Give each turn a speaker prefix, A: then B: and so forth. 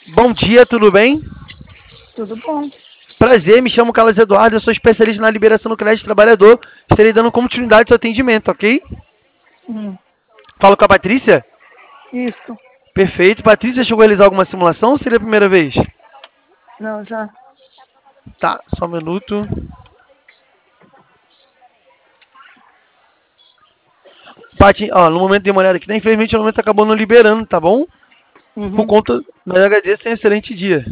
A: Bom dia, tudo bem?
B: Tudo bom.
A: Prazer, me chamo Carlos Eduardo, eu sou especialista na liberação do crédito trabalhador. Estarei dando continuidade ao seu atendimento, ok?
B: Hum,
A: Falo com a Patrícia?
B: isso.
A: Perfeito. Patrícia, chegou a realizar alguma simulação ou seria a primeira vez?
B: Não, já.
A: Tá, só um minuto. Paty, ó, no momento de uma olhada aqui, né? Infelizmente o momento acabou não liberando, tá bom? Por
B: Uhum.
A: conta, mas eu agradeço, tenha um excelente dia.